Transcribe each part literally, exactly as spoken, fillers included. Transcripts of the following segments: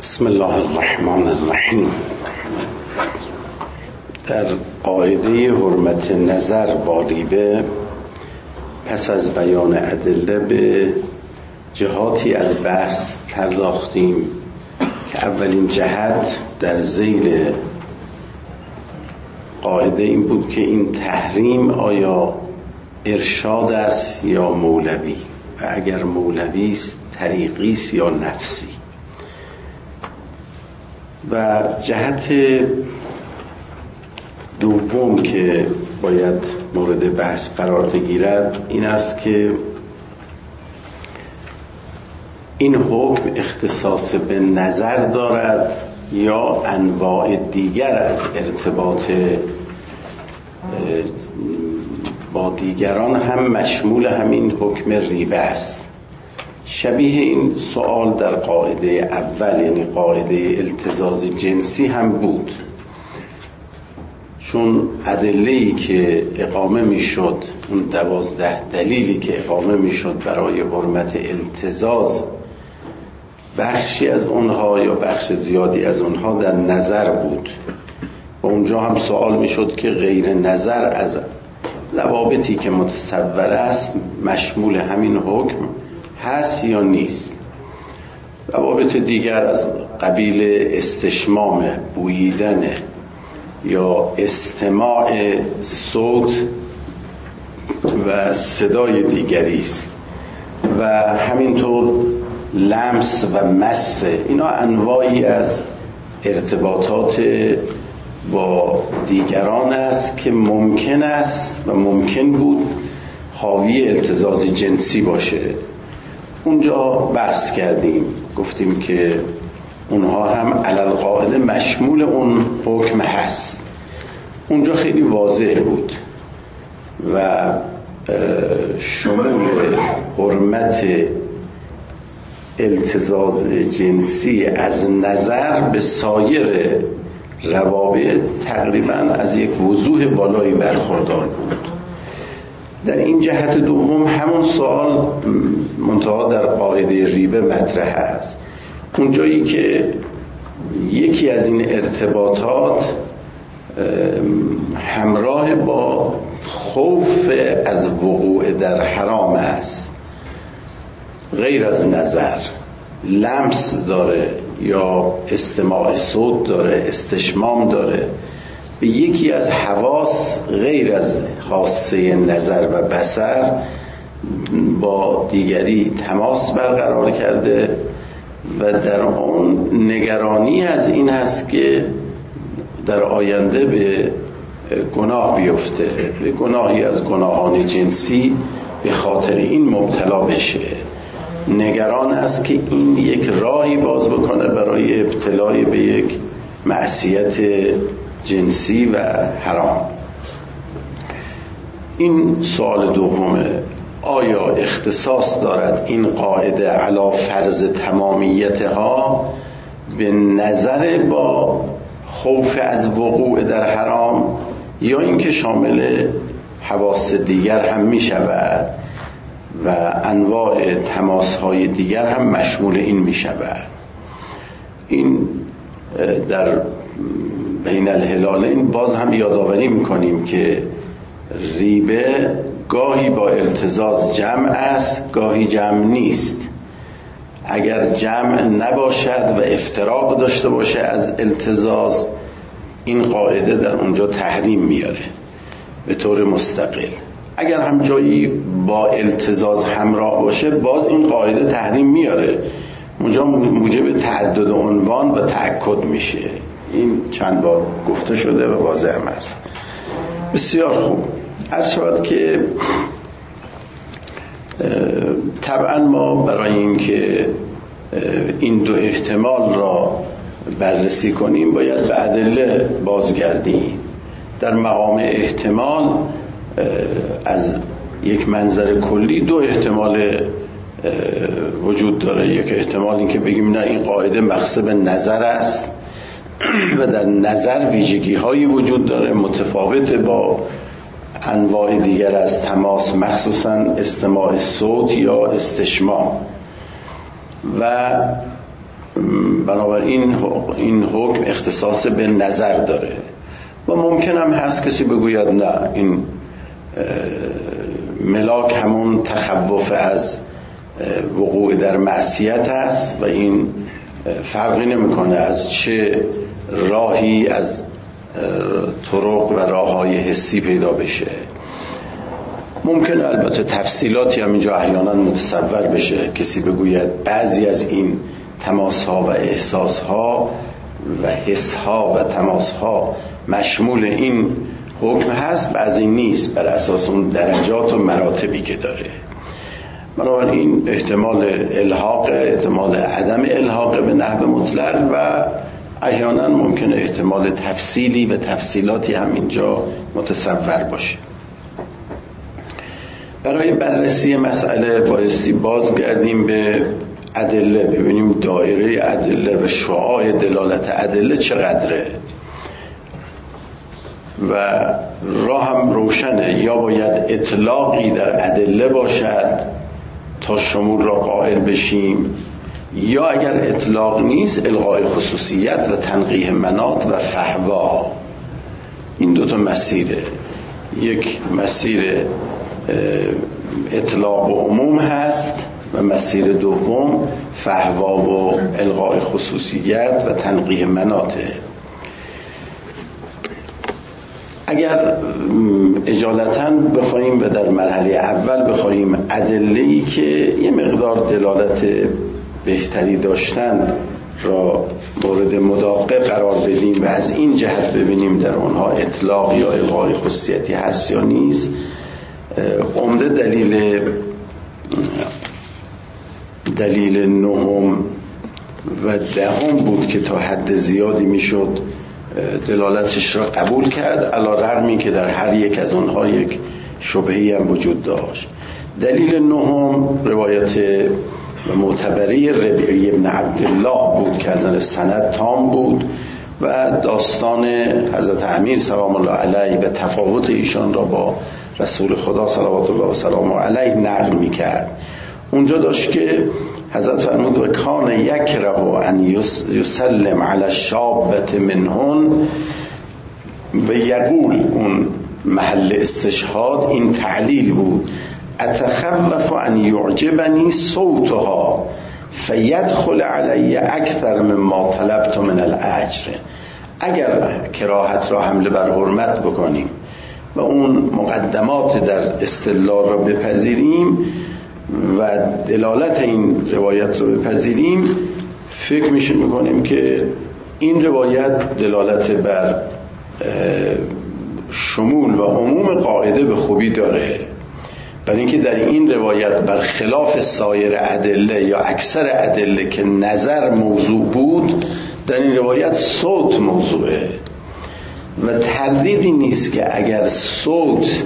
بسم الله الرحمن الرحیم. در قاعده حرمت نظر با ریبه پس از بیان ادله به جهاتی از بحث پرداختیم که اولین جهت در ذیل قاعده این بود که این تحریم آیا ارشاد است یا مولوی، و اگر مولوی است طریقی است یا نفسی. و جهت دوم که باید مورد بحث قرار بگیرد این است که این حکم اختصاص به نظر دارد یا انواع دیگر از ارتباط با دیگران هم مشمول همین حکم ریبه است. شبیه این سوال در قاعده اول یعنی قاعده التزاز جنسی هم بود، چون ادله‌ای که اقامه میشد، اون دوازده دلیلی که اقامه میشد برای حرمت التزاز، بخشی از اونها یا بخش زیادی از اونها در نظر بود و اونجا هم سوال میشد که غیر نظر از روابطی که متصور است مشمول همین حکم هست یا نیست. روابط دیگر از قبیل استشمام، بوییدن یا استماع صوت و صدای دیگری است و همینطور لمس و مس، اینا انواعی از ارتباطات با دیگران است که ممکن است و ممکن بود حاوی التزاز جنسی باشه. اونجا بحث کردیم، گفتیم که اونها هم علل قاعده مشمول اون حکم هست. اونجا خیلی واضح بود و شمول حرمت التزاز جنسی از نظر به سایر روابط تقریبا از یک وضوح بالایی برخوردار بود. در این جهت دوم همون سوال منتها در قاعده ریبه مطرح است، اونجایی که یکی از این ارتباطات همراه با خوف از وقوع در حرام است، غیر از نظر، لمس داره یا استماع صوت داره، استشمام داره، به یکی از حواس غیر از خاصه نظر و بصر با دیگری تماس برقرار کرده و در اون نگرانی از این هست که در آینده به گناه بیفته، به گناهی از گناهان جنسی به خاطر این مبتلا بشه. نگران است که این یک راهی باز بکنه برای ابتلای به یک معصیت جنسی و حرام. این سوال دومه، آیا اختصاص دارد این قاعده علی فرض تمامیتها به نظر با خوف از وقوع در حرام یا اینکه شامل حواس دیگر هم می شود و انواع تماس‌های دیگر هم مشمول این می شود. این در بین الهلالین باز هم یادآوری میکنیم که ریبه گاهی با التزاز جمع است، گاهی جمع نیست. اگر جمع نباشد و افتراق داشته باشه از التزاز، این قاعده در اونجا تحریم میاره به طور مستقل. اگر هم جایی با التزاز همراه باشه باز این قاعده تحریم میاره، اونجا موجب تعدد عنوان و تأکد میشه. این چند بار گفته شده و واضح هم است. بسیار خوب. عرض شود که طبعا ما برای اینکه این دو احتمال را بررسی کنیم باید به ادله بازگردیم. در مقام احتمال از یک منظر کلی دو احتمال وجود داره. یک احتمال این که بگیم نه این قاعده مقصد نظر است و در نظر ویژگی هایی وجود داره متفاوت با انواع دیگر از تماس، مخصوصا استماع صوت یا استشمام. و بنابراین این حکم اختصاص به نظر داره و ممکن هم هست کسی بگوید نه، این ملاک همون تخوف از وقوع در معصیت است و این فرقی نمیکنه از چه راهی از طرق و راههای حسی پیدا بشه. ممکن البته تفصیلاتی هم اینجا احیانا متصور بشه، کسی بگوید بعضی از این تماس‌ها و احساس‌ها و حس‌ها و تماس‌ها مشمول این حکم هست، بعضی نیست، بر اساس اون درجات و مراتبی که داره. بنابراین احتمال الحاق، احتمال عدم الحاق به نحو مطلق و احیانا ممکنه احتمال تفصیلی و تفصیلاتی هم اینجا متصور باشه. برای بررسی مسئله بایستی بازگردیم به ادله، ببینیم دایره ادله و شعاع دلالت ادله چقدره و راه هم روشنه. یا باید اطلاقی در ادله باشد تا شمول را قائل بشیم، یا اگر اطلاق نیست الغای خصوصیت و تنقیح مناط و فحوا. این دوتا مسیره، یک مسیر اطلاق و عموم هست و مسیر دوم فحوا و الغای خصوصیت و تنقیح مناطه. اگر اجالتاً بخوایم و در مرحله اول بخوایم ادله‌ای که یه مقدار دلالت بهتری داشتند را مورد مداقه قرار بدیم و از این جهت ببینیم در اونها اطلاق یا الغای خصوصیتی هست یا نیست، عمده دلیل دلیل نهم و دهم بود که تا حد زیادی میشد دلالتش را قبول کرد، علی رغمی که در هر یک از اونها یک شبهه‌ای هم وجود داشت. دلیل نهم روایت معتبری ربیعی ابن عبدالله بود که از سند تام بود و داستان حضرت امیر سلام الله علیه و تفاوت ایشان را با رسول خدا صلوات الله و سلامه علیه نقل میکرد. اونجا داشت که حضرت فرمود و کان یکره ان یسلم علی الشابة منهن و یقول، اون محل استشهاد این تعلیل بود، اتخوف ان یعجبنی صوتها فیدخل علی اکثر مما طلبت من الاجر. اگر کراهت را حمله بر حرمت بکنیم و اون مقدمات در استدلال را بپذیریم و دلالت این روایت رو بپذیریم، فکر میشه میکنیم که این روایت دلالت بر شمول و عموم قاعده به خوبی داره، برای اینکه در این روایت برخلاف سایر ادله یا اکثر ادله که نظر موضوع بود، در این روایت صوت موضوعه و تردیدی نیست که اگر صوت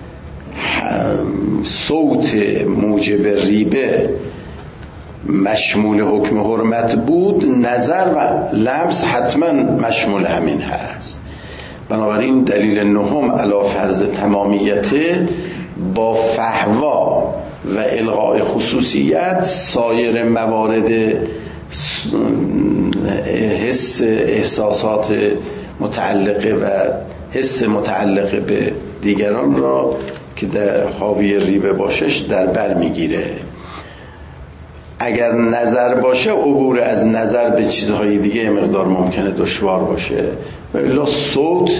صوت موجب ریبه مشمول حکم حرمت بود، نظر و لمس حتما مشمول همین هست. بنابراین دلیل نهم علی فرض تمامیته با فحوا و الغای خصوصیت سایر موارد حس احساسات متعلقه و حس متعلقه به دیگران را که در حاوی ریبه باشش در بر میگیره. اگر نظر باشه عبور از نظر به چیزهای دیگه مقدار ممکنه دشوار باشه و الا صوت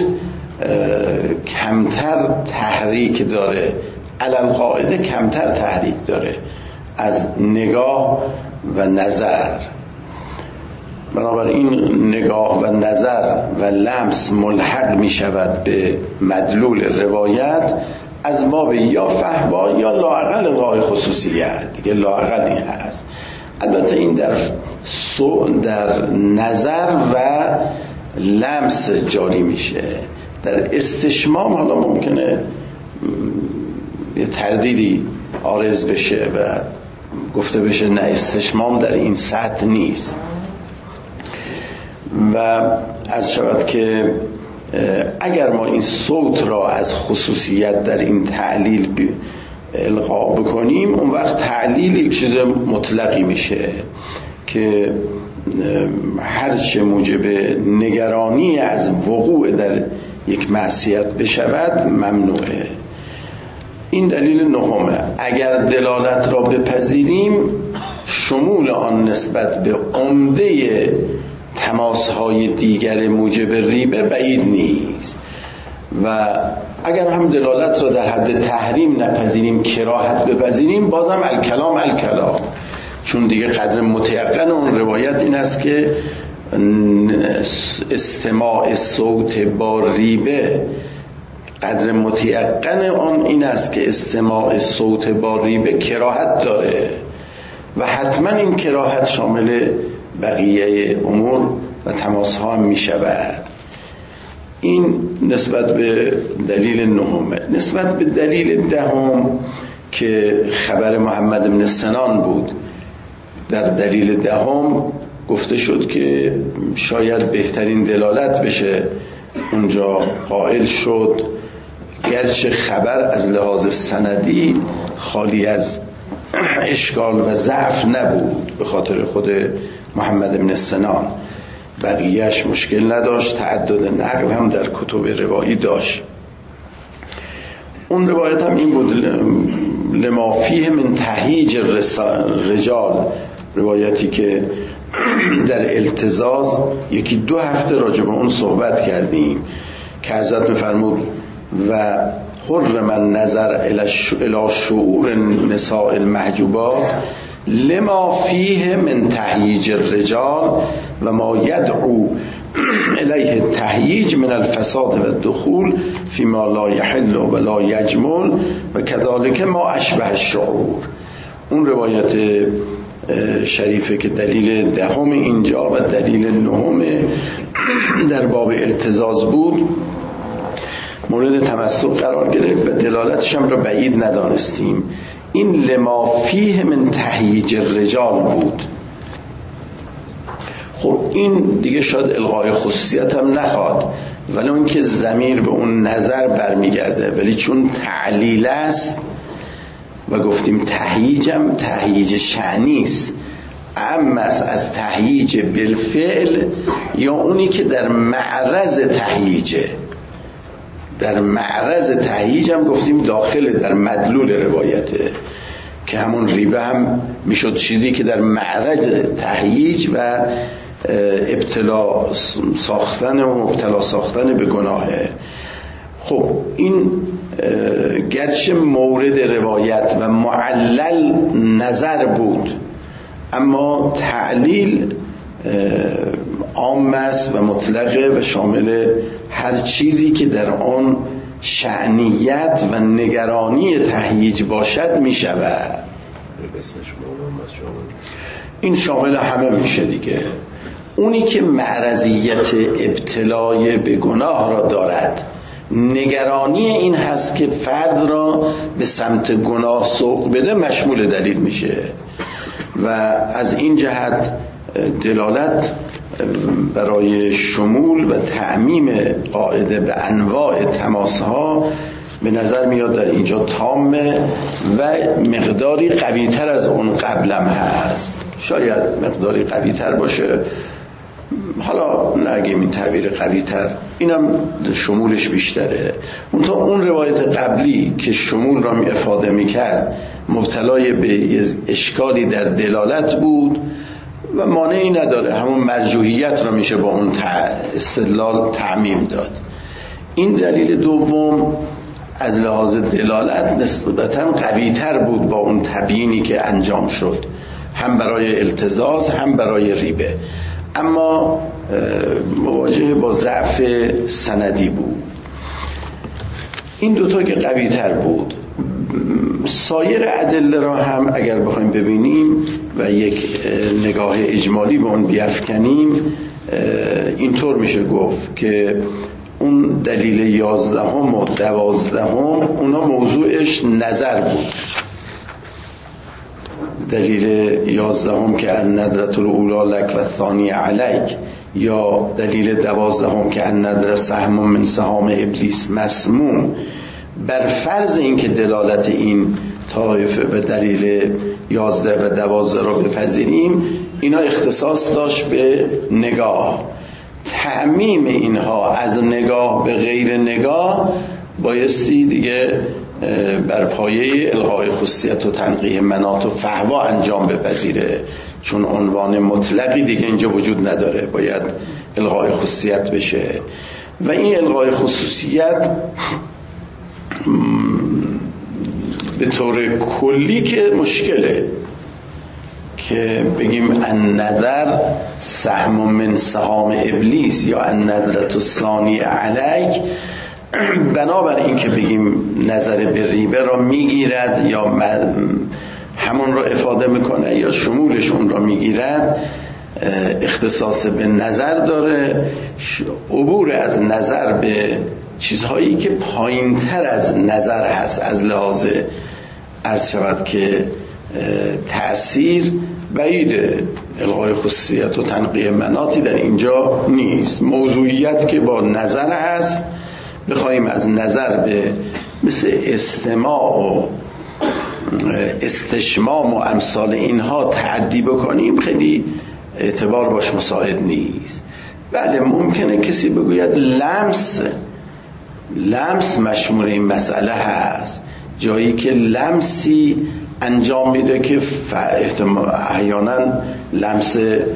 کمتر تحریک داره، علل قاعده کمتر تحریک داره از نگاه و نظر. بنابراین نگاه و نظر و لمس ملحق می شود به مدلول روایت از باب یا فحوا یا لااقل الغای خصوصیت، دیگه لااقل این هست. البته این در سو در نظر و لمس جاری میشه. در استشمام حالا ممکنه یه تردیدی عارض بشه و گفته بشه نه، استشمام در این سطح نیست. و عرض شود که اگر ما این صوت را از خصوصیت در این تعلیل القا بکنیم، اون وقت تعلیل یک چیز مطلقی میشه که هرچه موجب نگرانی از وقوع در یک معصیت بشود ممنوعه. این دلیل نهمه. اگر دلالت را بپذیریم شمول آن نسبت به عمده تماس‌های دیگر موجب ریبه بعید نیست و اگر هم دلالت را در حد تحریم نپذیریم کراهت بپذیریم بازم الکلام الکلام، چون دیگه قدر متیقن اون روایت این است که استماع صوت با ریبه، قدر متیقن آن این است که استماع صوت با ریبه کراهت داره و حتما این کراهت شامل بقیه امور و تماس‌ها هم می شود. این نسبت به دلیل نهم. نسبت به دلیل دهم که خبر محمد بن سنان بود، در دلیل دهم گفته شد که شاید بهترین دلالت بشه اونجا قائل شد، گرچه خبر از لحاظ سندی خالی از اشکال و ضعف نبود به خاطر خود محمد بن سنان، بقیهش مشکل نداشت، تعدد نقل هم در کتب روایی داشت. اون روایت هم این بود لما فیه من تهییج رجال، روایتی که در التزاز یکی دو هفته راجع به اون صحبت کردیم که حضرت می‌فرمود و حرم النظر الی شعور نساء المحجوبات لما فیه من تهییج الرجال و ما یدعو الیه تهییج من الفساد و الدخول فیما لا یحل و لا یجمل و کذالک ما اشبه الشعور. اون روایت شریفه که دلیل دهم اینجا و دلیل نهم در باب التزاز بود مورد تمسک قرار گرفت و دلالتش هم را بعید ندانستیم. این لما فیه من تهییج الرجال بود. خب این دیگه شاید الغای خصوصیت هم نخواد، ولی اون که ضمیر به اون نظر برمیگرده، ولی چون تعلیل است و گفتیم تهییجم تهییج شأنی است، اما از تهییج بالفعل یا اونی که در معرض تهییجه. در معرض تهییج هم گفتیم داخل در مدلول روایته که همون ریبه هم میشد چیزی که در معرض تهییج و ابتلا ساختن و مبتلا ساختن به گناهه. خب این گرچه مورد روایت و معلل نظر بود، اما تعلیل عام است و مطلقه و شامل هر چیزی که در آن شأنیت و نگرانی تهییج باشد می شود. این شامل همه میشه دیگه. اونی که معرضیت ابتلای به گناه را دارد، نگرانی این هست که فرد را به سمت گناه سوق بده، مشمول دلیل میشه و از این جهت دلالت برای شمول و تعمیم قاعده به انواع تماسها به نظر میاد در اینجا تامه و مقداری قوی تر از اون قبلم هست. شاید مقداری قوی تر باشه، حالا نگیم این تعبیر قوی تر، اینم شمولش بیشتره. اون تا اون روایت قبلی که شمول را می افاده می کرد مبتلای به اشکالی در دلالت بود و مانعی نداره، همون مرجوحیت را میشه با اون استدلال تعمیم داد. این دلیل دوم از لحاظ دلالت نسبتاً قوی تر بود با اون تبیینی که انجام شد، هم برای التزاز هم برای ریبه، اما مواجه با ضعف سندی بود. این دوتا که قوی تر بود. سایر ادله را هم اگر بخوایم ببینیم و یک نگاه اجمالی به اون بیفکنیم، اینطور میشه گفت که اون دلیل یازدهم و دوازدهم اونا موضوعش نظر بود. دلیل یازدهم که الندرة الاولی لک و الثانی علیک، یا دلیل دوازدهم که الندرة سهم من سهام ابلیس مسموم، بر فرض اینکه دلالت این طایفه به دلیل یازده و دوازده را بپذیریم، اینا اختصاص داشت به نگاه. تعمیم اینها از نگاه به غیر نگاه بایستی دیگه بر پایه الغای خصوصیت و تنقیح مناط و فحوا انجام بپذیره، چون عنوان مطلقی دیگه اینجا وجود نداره، باید الغای خصوصیت بشه. و این الغای خصوصیت به طور کلی که مشکله که بگیم النظر سهم من سهام ابلیس یا النظرة الثانیة علیک، بنابر این که بگیم نظر به ریبه را میگیرد یا همون را افاده میکنه یا شمولش اون را میگیرد، اختصاص به نظر داره، عبور از نظر به چیزهایی که پایین تر از نظر هست از لحاظ عرض شود که تأثیر بعیده. الغای خصوصیت و تنقیح مناطی در اینجا نیست. موضوعیت که با نظر هست، بخوایم از نظر به مثل استماع و استشمام و امثال اینها تعدی بکنیم خیلی اعتبار باش مساعد نیست. بله ممکنه کسی بگوید لمس لمس مشمول این مسئله هست، جایی که لمسی انجام میده که احیانا لمس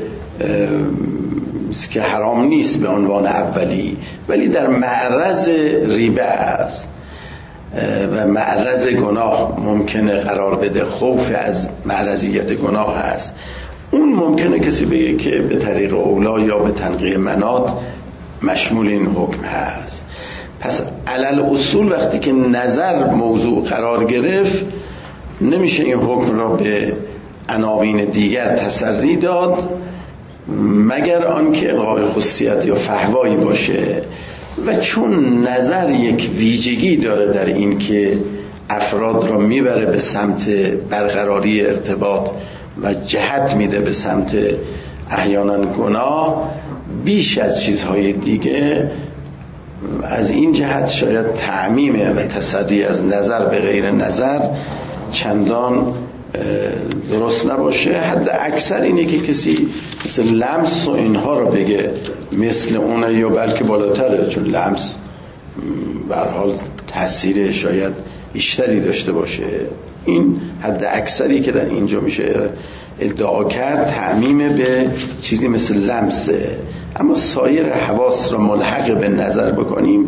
که حرام نیست به عنوان اولی، ولی در معرض ریبه است و معرض گناه ممکنه قرار بده، خوف از معرضیت گناه هست، اون ممکنه کسی بگه که به طریق اولا یا به تنقیح مناط مشمول این حکم هست. پس علل اصول وقتی که نظر موضوع قرار گرفت، نمیشه این حکم را به عناوین دیگر تسری داد مگر آنکه الغای خصوصیت یا فحوایی باشه. و چون نظر یک ویژگی داره در این که افراد را میبره به سمت برقراری ارتباط و جهت میده به سمت احیانا گناه بیش از چیزهای دیگه، از این جهت شاید تعمیم و تسری از نظر به غیر نظر چندان درست نباشه. حد اکثر اینه که کسی مثل لمس و اینها رو بگه مثل اونه یا بلکه بالاتره، چون لمس به هر حال تاثیر شاید بیشتری داشته باشه. این حد اکثری که در اینجا میشه ادعا کرد تعمیم به چیزی مثل لمسه. اما سایر حواس را ملحق به نظر بکنیم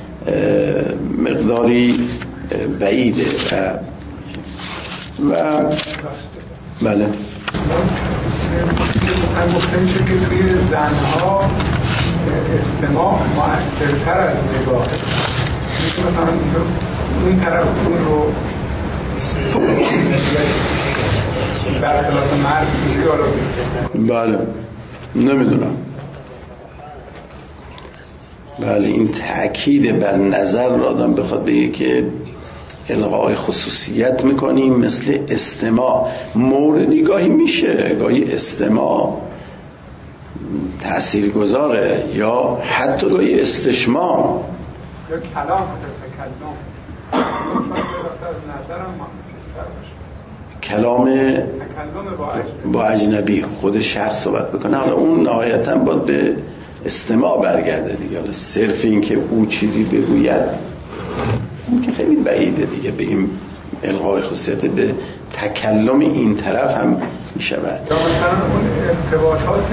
مقداری بعیده. و و بله مثلا گفته میشه که توی زنها استماع مؤثرتر از نگاه، مثلا این طرف اون رو برخلاف مرد میگه. بله نمیدونم. بله این تأکید بر نظر را آدم بخواد بگه که الغای خصوصیت میکنیم مثل استماع، موردی گاهی میشه، گاهی استماع تأثیر گذاره یا حتی گاهی استشمام یا کلام تکلم کلام با اجنبی خود شخص صحبت بکنه. حالا اون نهایتا باید به استماع برگرده دیگه. حالا صرف این که او چیزی بگوید این که خیلی بعیده دیگه، بگیم الغای خصوصیت به تکلم این طرف هم می شود. یا مثلا اون ارتباطات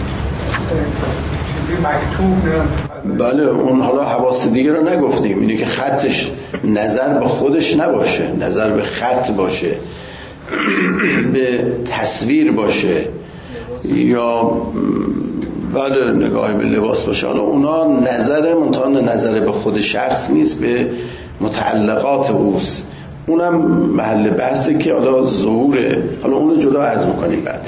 چیزی مکتوب. بله اون حالا حواس دیگه رو نگفتیم، اینه که خطش نظر به خودش نباشه، نظر به خط باشه، به تصویر باشه، یا بله نگاه به لباس باشه. حالا اونا نظر منتها نظر به خود شخص نیست، به متعلقات اوست، اونم محل بحثه که حالا ظهوره. حالا اونو جدا عرض میکنیم بعد.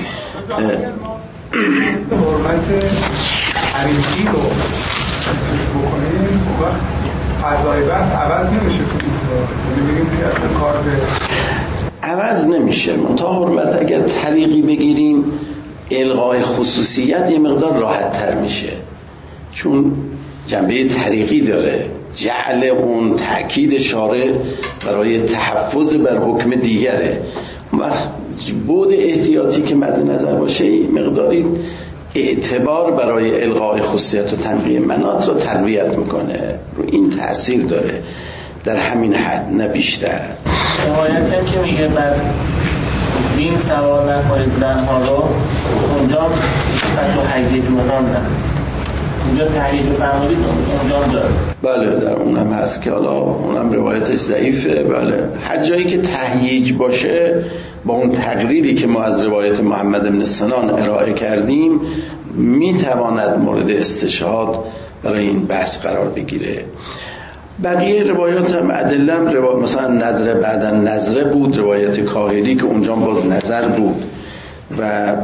حرمت حریفی رو بکنیم وقت فضای بحث عوض نمیشه، بگیم که اصلا کار به عوض نمیشه. منتها حرمت اگر طریقی بگیریم الغای خصوصیت یه مقدار راحت تر میشه، چون جنبه طریقی داره، جعل اون تأکید شارع برای تحفظ بر حکم دیگره. وقت بود احتیاطی که مد نظر باشه مقداری اعتبار برای الغای خصوصیت و تنقیه مناط رو تقویت میکنه، رو این تأثیر داره در همین حد نه بیشتر. روایت هم که میگه بر دین سوار نکنید زنها رو، اونجا فتح و حیزه جوهران نه، اونجا تحریج و فرمودید اونجا داره. بله در اونم هست که حالا اونم روایتش ضعیفه. بله هر جایی که تهییج باشه با اون تقریری که ما از روایت محمد بن سنان ارائه کردیم میتواند مورد استشهاد برای این بحث قرار بگیره. بقیه روایات هم ادله هم روایت مثلا ندره بعدا نظره بود، روایت کاهلی که اونجا باز نظر بود و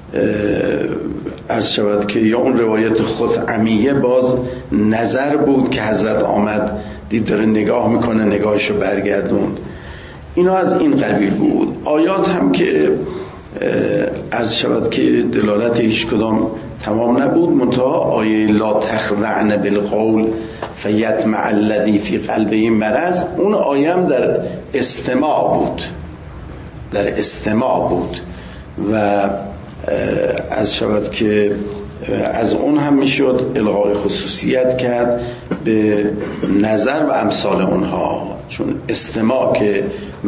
عرض شود که یا اون روایت خثعمیه باز نظر بود که حضرت آمد دید داره نگاه میکنه نگاهشو برگردوند. اینا از این قبیل بود. آیات هم که عرض شود که دلالت هیچ کدام تمام نبود، منتها آیه لا تخضعن بالقول فیطمع الذی فی قلبه مرض، اون آیه هم در استماع بود، در استماع بود و عرض شود که از اون هم میشد الغای خصوصیت کرد به نظر و امثال اونها، چون استماع که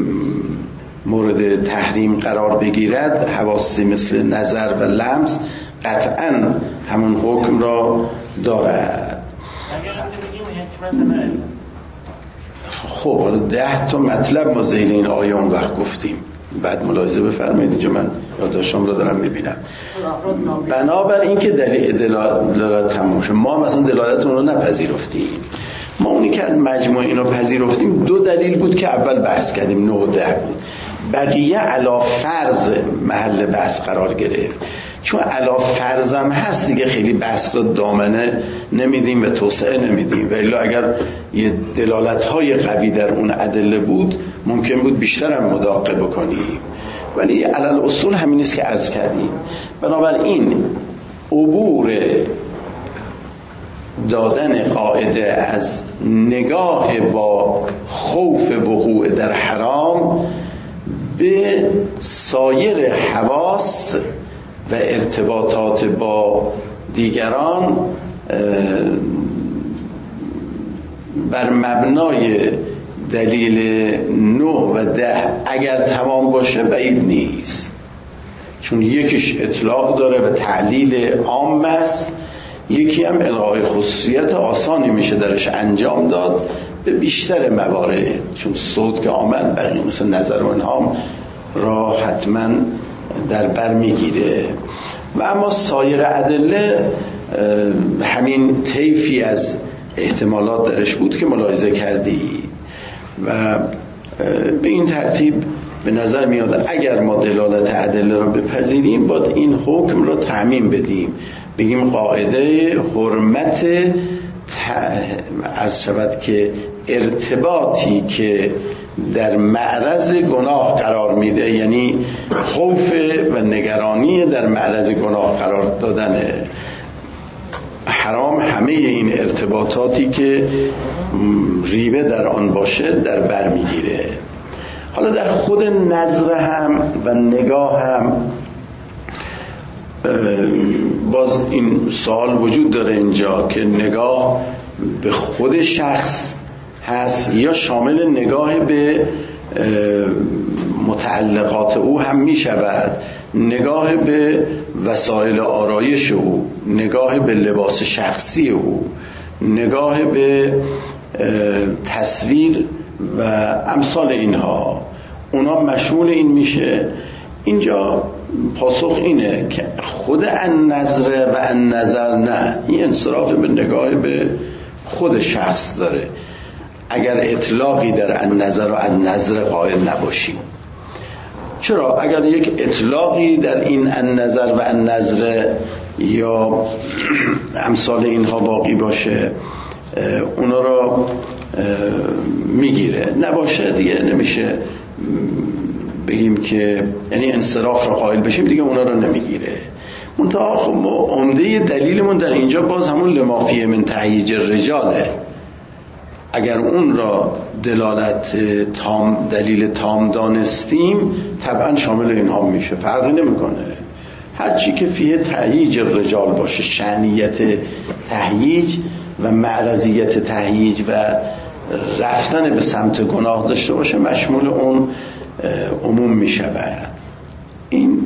مورد تحریم قرار بگیرد حواسی مثل نظر و لمس قطعا همون حکم را دارد. خب حالا ده تا مطلب ما زیل این آیه اون وقت گفتیم، بعد ملاحظه بفرمایید اینجا من یادداشتام رو دارم میبینم. بنابر این که دلیل دلالت تموم شد، ما مثلا دلالت اون رو نپذیرفتیم، ما اونی که از مجموع اینو پذیرفتیم دو دلیل بود که اول بحث کردیم، نه و ده بود. بقیه علا فرض محل بحث قرار گرفت، چون علا فرضم هست دیگه خیلی بحث رو دامنه نمیدیم و توسعه نمیدیم، ولی اگر یه دلالت‌های قوی در اون ادله بود ممکن بود بیشتر هم مداقه بکنیم، ولی علل اصول همین است که عرض کردیم. بنابراین عبور دادن قاعده از نگاه با خوف وقوع در حرام به سایر حواس و ارتباطات با دیگران بر مبنای دلیل نه و ده اگر تمام باشه بعید نیست، چون یکیش اطلاق داره و تعلیل عام است، یکی هم الغای خصوصیت آسانی میشه درش انجام داد به بیشتر موارد، چون صوت که آمد بقیه مثل نظر و انهام را حتما در بر میگیره. و اما سایر ادله همین طیفی از احتمالات درش بود که ملاحظه کردی و به این ترتیب به نظر میاد اگر ما دلالت ادله را بپذیریم باید این حکم را تعمیم بدیم، بگیم قاعده حرمت عرض شود که ارتباطی که در معرض گناه قرار میده، یعنی خوف و نگرانی در معرض گناه قرار دادن حرام، همه این ارتباطاتی که ریبه در آن باشه در بر میگیره. حالا در خود نظر هم و نگاه هم باز این سوال وجود داره اینجا که نگاه به خود شخص هست یا شامل نگاه به متعلقات او هم می شود، نگاه به وسایل آرایش او، نگاه به لباس شخصی او، نگاه به تصویر و امثال اینها، اونا مشمول این میشه. اینجا پاسخ اینه که خود النظر و النظر نه، این انصراف به نگاه به خود شخص داره اگر اطلاقی در النظر و النظر قائل نباشیم. چرا؟ اگر یک اطلاقی در این النظر و النظر یا امثال اینها باقی باشه اونا رو میگیره، نباشه دیگه نمیشه بگیم که یعنی انصراف رو قائل بشیم دیگه اونا رو نمیگیره. منتها خب ما عمده دلیلمون در اینجا باز همون لمافیه من تهییج الرجاله، اگر اون را دلالت تام، دلیل تام دانستیم طبعا شامل اینها میشه، فرقی نمیکنه. هر چی که فیه تهییج رجال باشه، شأنیت تهییج و معرضیت تهییج و رفتن به سمت گناه داشته باشه مشمول اون عموم میشود. این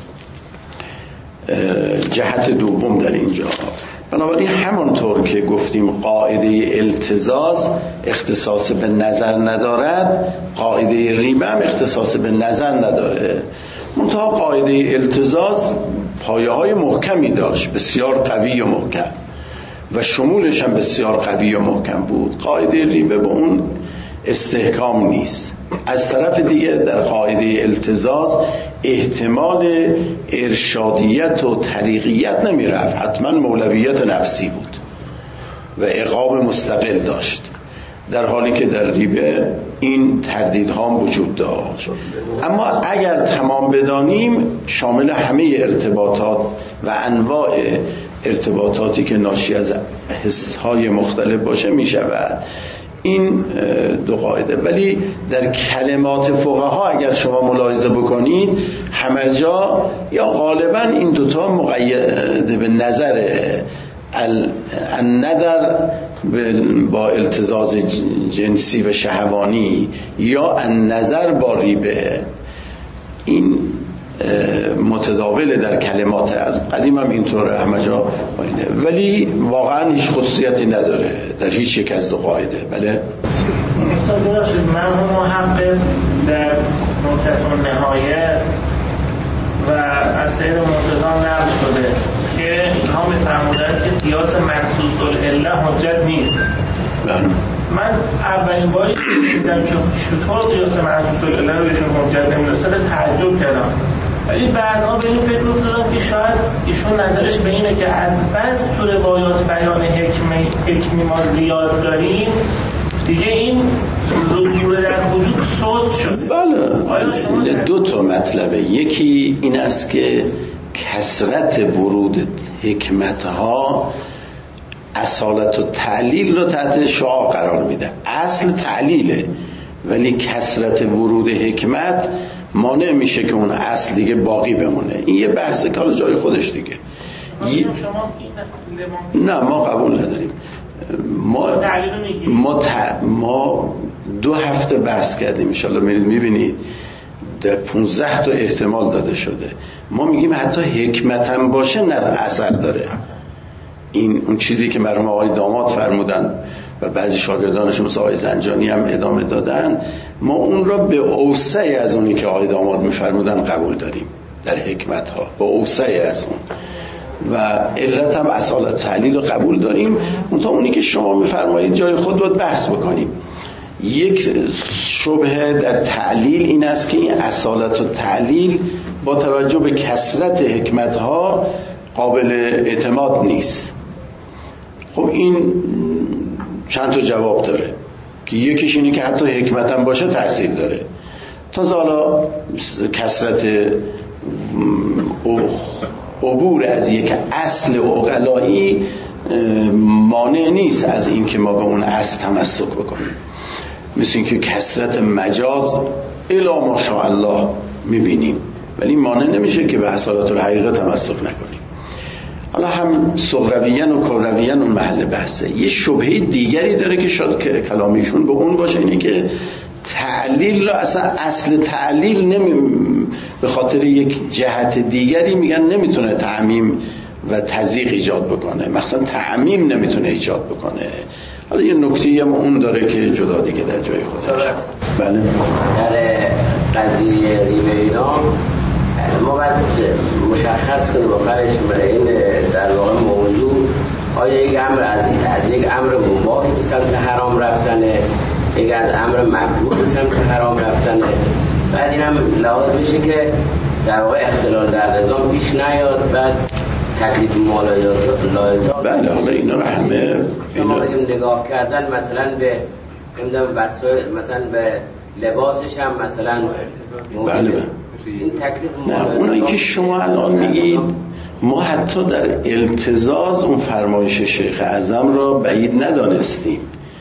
جهت دوم در اینجا. بنابراین همانطور که گفتیم قاعده التزاز اختصاص به نظر ندارد، قاعده ریبه هم اختصاص به نظر نداره. منتها قاعده التزاز پایه های محکمی داشت، بسیار قوی و محکم، و شمولش هم بسیار قوی و محکم بود. قاعده ریبه به اون استحکام نیست. از طرف دیگه در قاعده التزاز احتمال ارشادیت و طریقیت نمی رفت، حتما مولویت نفسی بود و عقاب مستقل داشت، در حالی که در ریبه این تردیدها هم وجود داشت. اما اگر تمام بدانیم شامل همه ارتباطات و انواع ارتباطاتی که ناشی از حسهای مختلف باشه می شود این دو قاعده. ولی در کلمات فقها اگر شما ملاحظه بکنید همه جا یا غالبا این دوتا مقید به نظر النظر با التزاز جنسی و شهوانی یا النظر با ریبه، این متداوله در کلمات. از قدیم هم اینطوره، همه جا باینه. ولی واقعا هیچ خصوصیتی نداره در هیچ یک از دو قاعده. بله استاد باشید، مرحوم محقق در نکته النهایه و از سید مرتضی نقل شده که اینها می‌فرمودند که قیاس محسوس العله حجت نیست. بله. من اولین باری دیدم که چطور قیاس محسوس العله رو بهشون حجت نمی‌دونستم تعجب کردم، ولی بعدها به این فکر افتادم که شاید ایشون نظرش به اینه که از بس تو روایات بیان حکمی حکمی ما زیاد داریم دیگه این ظهور در وجود صوت شده. بله، دو تا مطلبه. یکی این است که کثرت ورود حکمتها اصالت و تعلیل رو تحت شعاع قرار میده. اصل تعلیله، ولی کثرت ورود حکمت مانع میشه که اون اصل دیگه باقی بمونه. این یه بحث که حالا جای خودش دیگه. ی... نه ما قبول نداریم. ما ما, ت... ما دو هفته بحث کردیم، ان شاءالله میرید میبینید در پونزده تا احتمال داده شده. ما میگیم حتی حکمت هم باشه نه اثر داره. این اون چیزی که مرحوم آقای داماد فرمودن و بعضی شاگردانشون مثل آقای زنجانی هم ادامه دادن، ما اون را به اوسع از اونی که آقای داماد میفرمودن قبول داریم در حکمت ها، به اوسع از اون، و علت هم اصالت تعلیل رو قبول داریم. اون تا اونی که شما میفرمایید جای خود باید بحث بکنیم. یک شبهه در تعلیل این است که این اصالت و تعلیل با توجه به کثرت حکمت ها قابل اعتماد نیست. خب این چند تا جواب داره که یکیش اینه که حتی حکمت هم باشه تأثیر داره. تازه حالا کثرت عبور از یک اصل عقلایی مانع نیست از این که ما به اون اصل تمسک بکنیم. مثل این که کثرت مجاز الی ماشاءالله میبینیم، ولی مانع نمیشه که به اصالت الحقیقه تمسک نکنیم. حالا هم صغرویین و کرویین اون محل بحثه. یه شبهه دیگری داره که شاید که کلامیشون به اون باشه، اینه که تعلیل را اصلا اصل تعلیل نمی به خاطر یک جهت دیگری میگن نمیتونه تعمیم و تضییق ایجاد بکنه، مثلا تعمیم نمیتونه ایجاد بکنه. حالا یه نکته هم اون داره که جدا دیگه در جای خودش. بله در قضیه ریبه اینا ما باید مشخص کنیم آخرش این در واقع موضوع آیا یک امر از, از یک امر مباح به سمت حرام رفتنه، یک از امر مکروه به سمت حرام رفتنه. بعد این هم لحاظ بشه که در واقع اختلال در نظام پیش نیاد، بعد تکلیف مالایات. بله حالا اینا رو همه شما نگاه کردن مثلا به مثلا به لباسش هم مثلا بله بله این تکلیف نه اونایی که شما الان میگید ما حتی در التزاز اون فرمایش شیخ اعظم را بعید ندانستیم.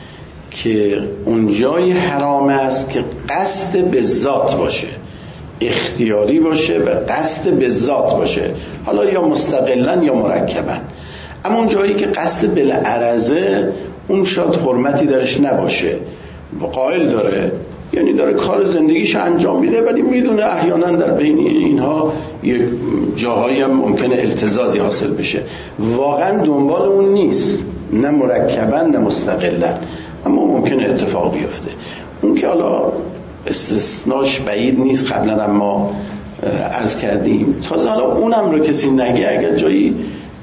که اونجای حرام است که قصد به ذات باشه، اختیاری باشه و قصد به ذات باشه، حالا یا مستقلا یا مرکبا. اما اون جایی که قصد بالعرضه، اون شاید حرمتی درش نباشه و قائل داره، یعنی داره کار زندگیش انجام میده، ولی میدونه احیانا در بین اینها یک جاهایی هم ممکنه التزازی حاصل بشه، واقعا دنبال اون نیست، نه مرکبا نه مستقلا، اما ممکنه اتفاق بیفته. اون که حالا استثناش بعید نیست، قبلا هم ما عرض کردیم. تازه حالا اونم رو کسی نگه، اگر جایی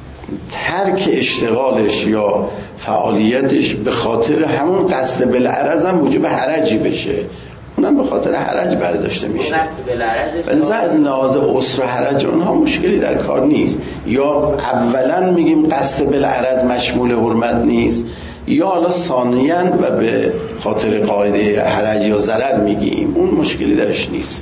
ترک اشتغالش یا فعالیتش به خاطر همون قصد بالعرض هم موجب حرجی بشه، اونم به خاطر حرج برداشته میشه. ولی از لحاظ عسر و حرج اونها مشکلی در کار نیست. یا اولا میگیم قصد بالعرض مشمول حرمت نیست، یا حالا ثانیاً و به خاطر قاعده حرج یا ضرر میگیم، اون مشکلی درش نیست.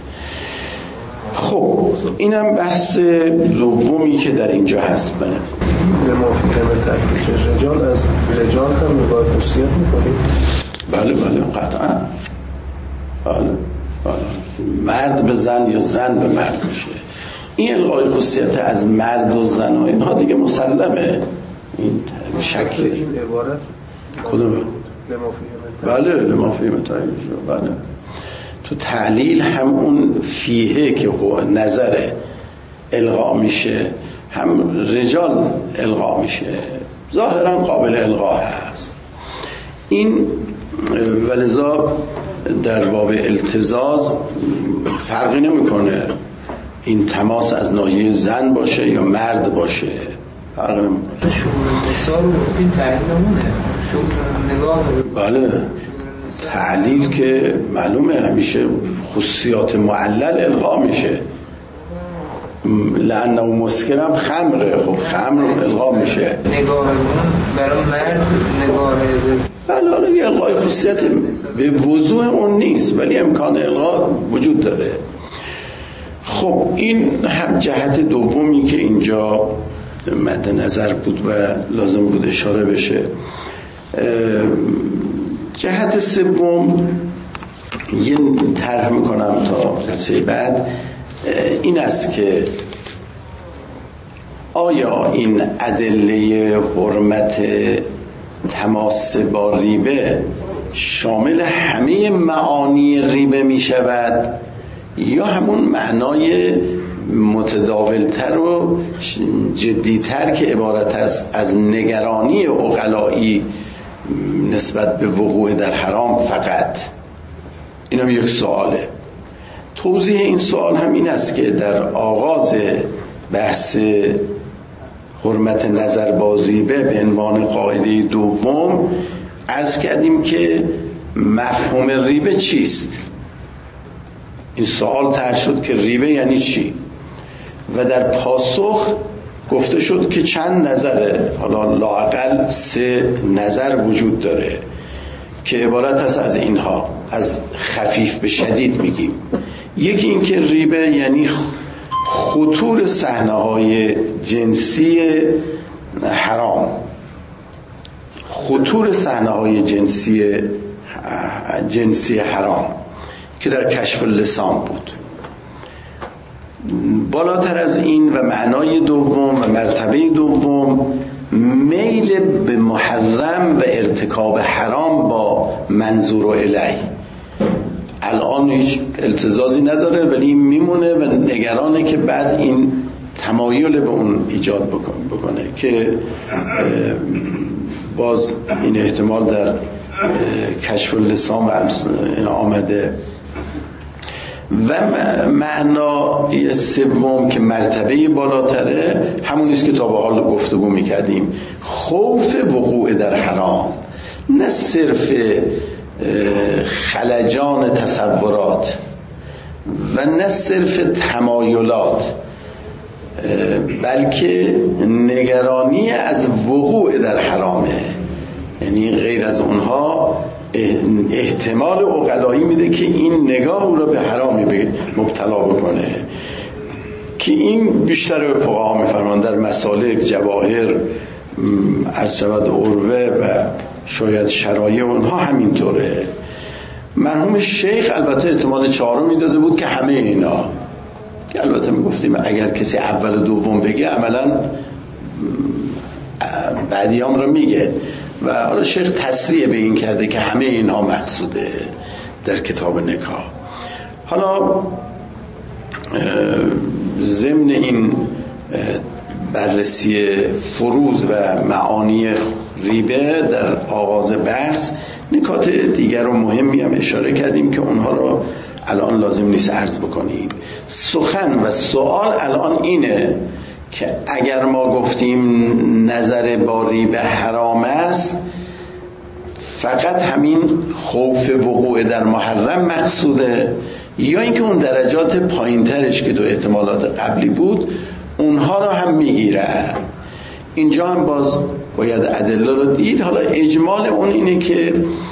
خب اینم بحث دومی که در اینجا هست. بله لمافی کلمه تکلیف رجال، از رجال هم نگاه خصوصیت میکنیم؟ بله بله قطعا. بله بله مرد به زن یا زن به مرد میشه. این الغای خصوصیت از مرد و زن و اینها دیگه مسلمه، این شکل این عبارت کدومه؟ بله لمافی متعین شد. بله تو تعلیل هم اون فیه که نظر الغا میشه، هم رجال الغا میشه، ظاهرا قابل الغا هست این. ولذا در باب التزاز فرقی نمیکنه این تماس از ناحیه زن باشه یا مرد باشه، فرق نمیکنه. شعور مثال این تعلیل نمونه شعور نگاه. بله تعلیل که معلومه همیشه خصوصیات معلل الغا میشه. لعنه و مسکرم خمره، خب خمر الغا میشه. نگاه برای مرد نگاه بله حالا یه الغای خصوصیت به وضوح اون نیست، ولی امکان الغا وجود داره. خب این هم جهت دومی که اینجا مد نظر بود و لازم بود اشاره بشه. جهت سوم یه طرح میکنم تا جلسه بعد، این است که آیا این ادله حرمت تماس با ریبه شامل همه معانی ریبه می شود یا همون معنای متداولتر و جدیتر که عبارت از از نگرانی عقلایی نسبت به وقوع در حرام فقط؟ اینم یک سواله. توضیح این سوال هم این است که در آغاز بحث حرمت نظر با ریبه به عنوان قاعده دوم عرض کردیم که مفهوم ریبه چیست. این سوال طرح شد که ریبه یعنی چی، و در پاسخ گفته شد که چند نظره، حالا لااقل سه نظر وجود داره که عبارت هست از اینها، از خفیف به شدید میگیم. یکی این که ریبه یعنی خطور صحنه‌های جنسی حرام، خطور صحنه‌های جنسی جنسی حرام که در کشف اللسان بود. بالاتر از این و معنای دوم و مرتبه دوم، میل به محرم و ارتکاب حرام با منظور الیه. الان هیچ التزازی نداره ولی میمونه و نگرانه که بعد این تمایل به اون ایجاد بکنه که باز این احتمال در کشف اللسان و آمده. و معنای سوم که مرتبه بالاتره همون است که تا به حال گفتگو میکردیم، خوف وقوع در حرام، نه صرف خلجان تصورات و نه صرف تمایلات، بلکه نگرانی از وقوع در حرامه. یعنی غیر از اونها احتمال عقلایی میده که این نگاه او را به حرامی مبتلا بکنه، که این بیشتر فقها میفرمان در مسالک، جواهر، عرض شود عروه و شاید شرایع اونها همینطوره. مرحوم شیخ البته احتمال چهارم میداده بود که همه اینا، که البته میگفتیم اگر کسی اول و دوم بگه عملا بعدیام رو میگه، و حالا شیخ تصریح به این کرده که همه اینها مقصوده در کتاب نکاح. حالا ضمن این بررسی فروض و معانی ریبه در آغاز بحث نکات دیگر و مهمی هم اشاره کردیم که اونها رو الان لازم نیست عرض بکنیم. سخن و سوال الان اینه که اگر ما گفتیم نظر با ریبه حرام است، فقط همین خوف وقوع در محرم مقصوده، یا اینکه اون درجات پایین ترش که دو احتمالات قبلی بود اونها رو هم میگیره. اینجا هم باز باید ادله رو دید. حالا اجمال اون اینه که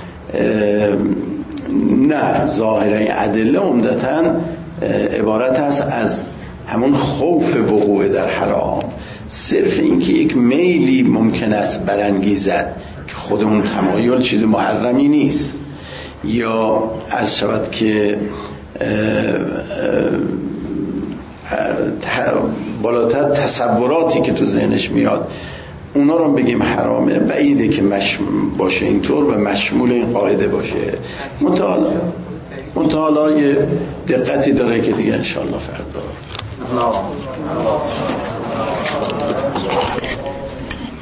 نه، ظاهرا ادله عمدتاً عبارت است از همون خوف وقوع در حرام. صرف این که یک میلی ممکن است برانگیزد که خود اون تمایل چیز محرمی نیست، یا عرض شود که بالاتر تصوراتی که تو ذهنش میاد اونا رو بگیم حرامه، بعیده که مشمول باشه اینطور و مشمول این قاعده باشه. منتها یه دقتی داره که دیگه انشاءالله فردا